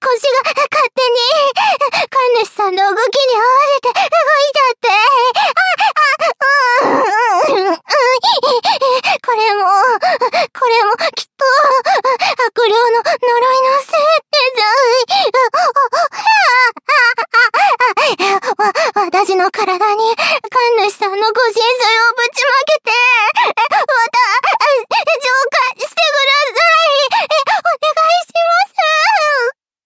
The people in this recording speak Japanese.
星が勝手に神主さんの動きに合わせて動いちゃって。これもきっ